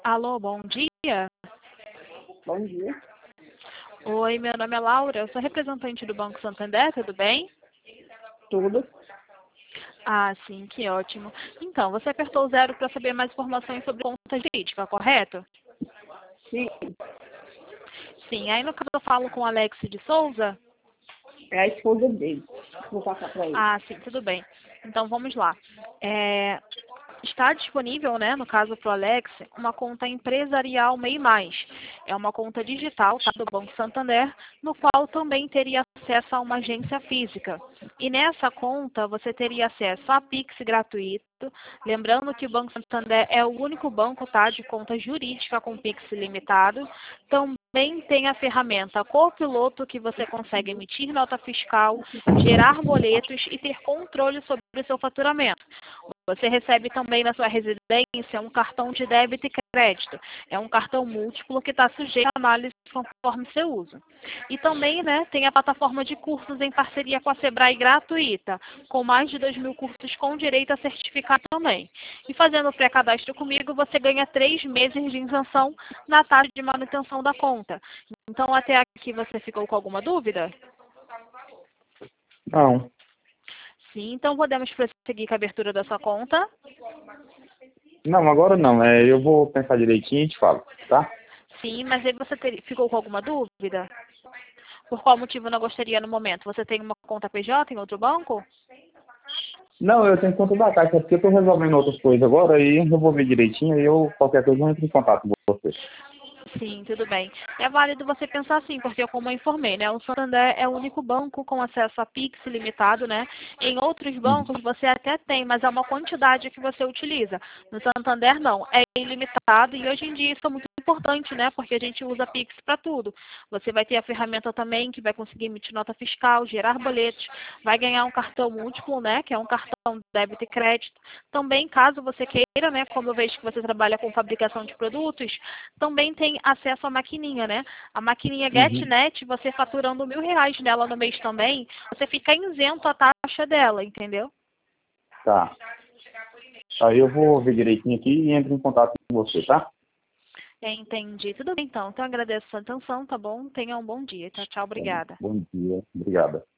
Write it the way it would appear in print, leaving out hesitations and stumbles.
Alô, bom dia. Bom dia. Oi, meu nome é Laura, eu sou representante do Banco Santander, tudo bem? Tudo? Ah, sim, que ótimo. Então, você apertou o 0 para saber mais informações sobre conta jurídica, correto? Sim, Sim, aí no caso eu falo com o Alex de Souza. é a esposa dele. Vou passar para ele. Ah, sim, tudo bem. Então, vamos lá. Está disponível, né, no caso para o Alex, uma conta empresarial MEI+. É uma conta digital, tá, do Banco Santander, no qual também teria acesso a uma agência física. E nessa conta você teria acesso a Pix gratuito. Lembrando que o Banco Santander é o único banco, tá, de conta jurídica com Pix limitado. Também tem a ferramenta Copiloto, que você consegue emitir nota fiscal, gerar boletos e ter controle sobre o seu faturamento. Você recebe também na sua residência um cartão de débito e crédito. É um cartão múltiplo que está sujeito à análise conforme seu uso. E também, né, tem a plataforma de cursos em parceria com a Sebrae gratuita, com mais de 2.000 cursos com direito a certificado também. E fazendo o pré-cadastro comigo, você ganha 3 meses de isenção na taxa de manutenção da conta. Então, até aqui você ficou com alguma dúvida? Não. Sim, então podemos prosseguir com a abertura da sua conta. Não, agora não. Eu vou pensar direitinho e te falo, tá? Sim, mas aí você ficou com alguma dúvida? Por qual motivo não gostaria no momento? Você tem uma conta PJ em outro banco? Não, eu tenho conta da Caixa, porque eu tô resolvendo outras coisas agora e eu vou ver direitinho e qualquer coisa, eu entro em contato com você. Sim, tudo bem. É válido você pensar assim, porque como eu informei, né, o Santander é o único banco com acesso a Pix limitado, né? Em outros Uhum. bancos você até tem, mas é uma quantidade que você utiliza. No Santander não, é ilimitado e hoje em dia isso é muito importante, né? Porque a gente usa Pix para tudo. Você vai ter a ferramenta também que vai conseguir emitir nota fiscal, gerar boletos, vai ganhar um cartão múltiplo, né? Que é um cartão de débito e crédito. Também, caso você queira, né? Como eu vejo que você trabalha com fabricação de produtos, também tem acesso à maquininha, né? A maquininha Uhum. GetNet, você faturando R$ 1.000 nela no mês também, você fica isento a taxa dela, entendeu? Tá. Aí eu vou ver direitinho aqui e entro em contato com você, tá? Entendi. Tudo bem, então. Então, agradeço a sua atenção, tá bom? Tenha um bom dia. Tchau, tchau. Obrigada. Bom dia. Obrigada.